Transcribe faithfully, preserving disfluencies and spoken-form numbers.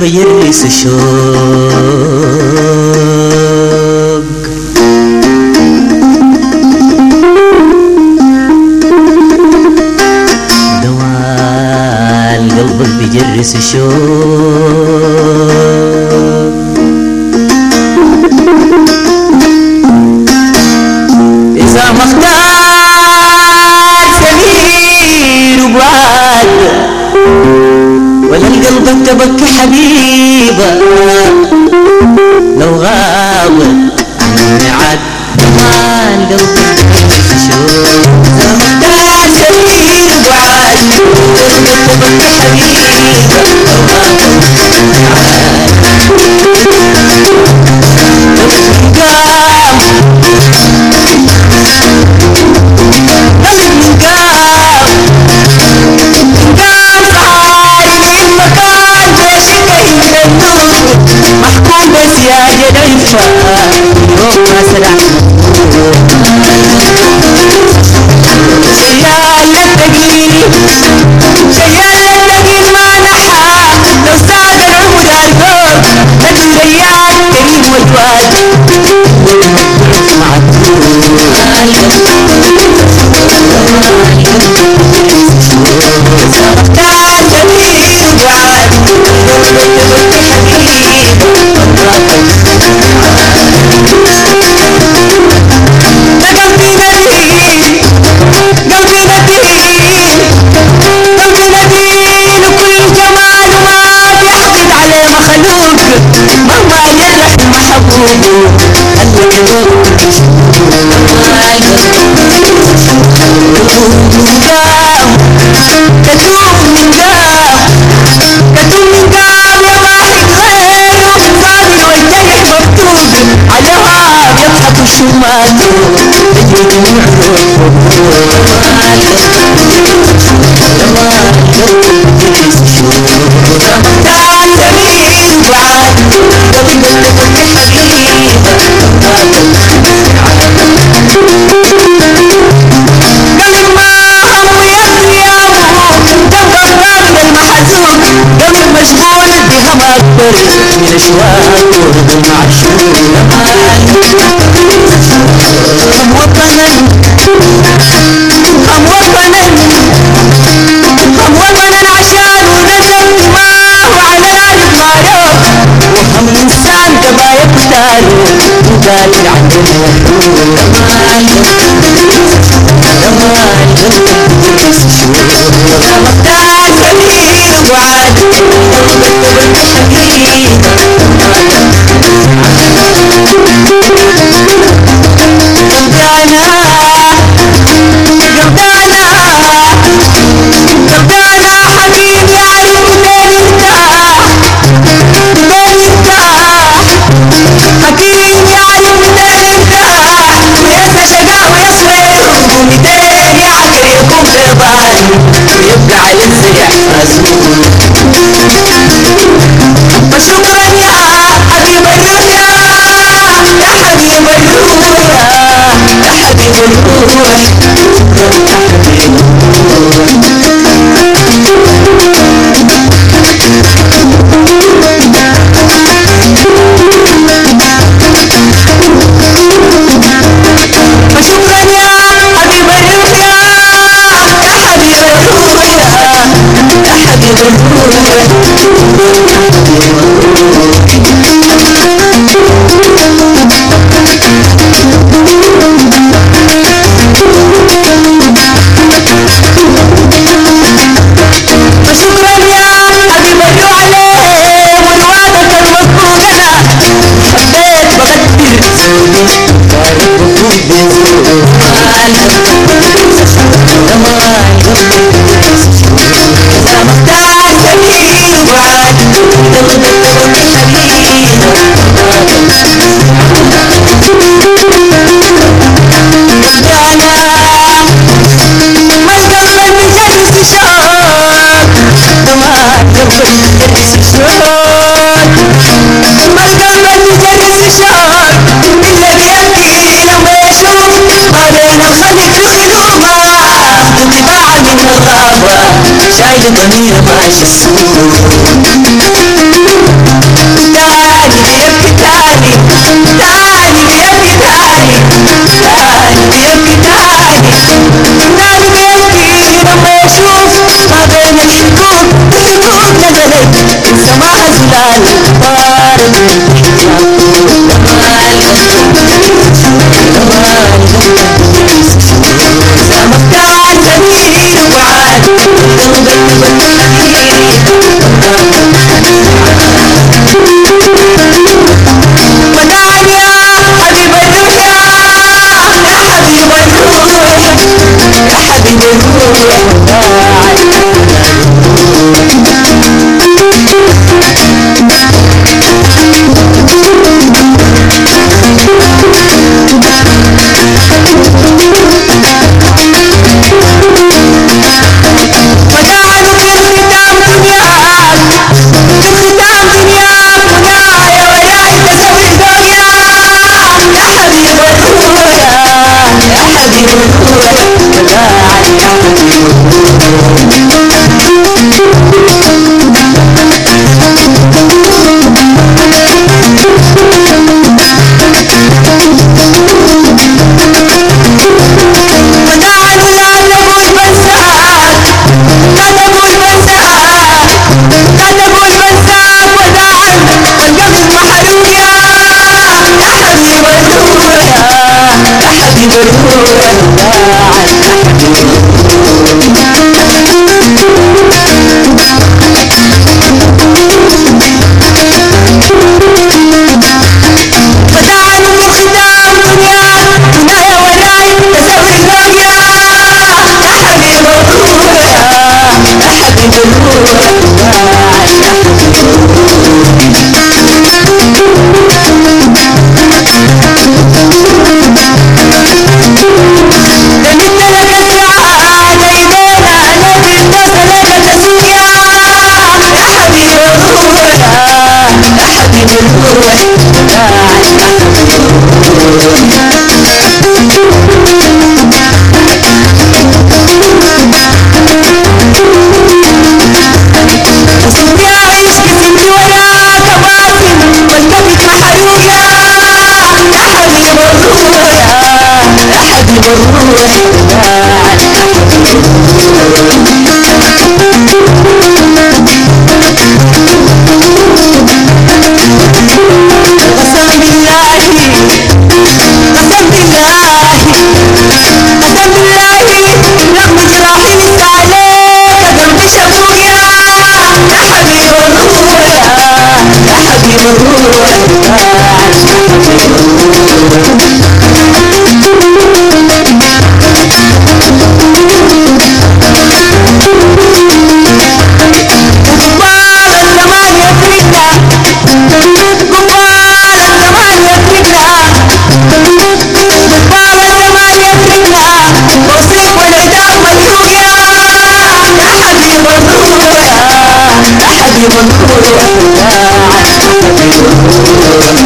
بيرس الشوق دوال قلبك بيجرس الشوق إذا ما اختار سمير وبعد ولا القلب تبكي حبيبة لو غابت عني عاد دوال قلبك بيجرس الشوق إذا ما اختار سمير وبعد والقلب تبكي حبيبة لو غابت عني عاد من أشواق ورد المعشوق أم وطنا أم وطنا أم وطنا عشان ونزل دماغ وعلى المعروف وهم إنسان كما يختاروا وقادر عن الموضوع دمال دمال قلبك شوق يا مختار سمير وعاد قلبك تبكي حبيبة ويبقى على السريع مسؤول فشكرا يا حبيب الرؤيا يا حبيب الرؤيا يا حبيب الروح شكرا يا حبيب فشكرا يا حبيب الرؤيا يا حبيب الروح يا حبيب انطباع من الغابة شايل ضمير ماشي السوق تاني بيبكي تاني تاني بيبكي تاني تاني بيبكي تاني تاني بيبكي لما يشوف ما بين الشكوك الشكوك نزلت سماها زلال طار سمكان جميل وعاد وداعي يا حبيب الروح يا حبيب الروح يا حبيب الروح حبيب الروح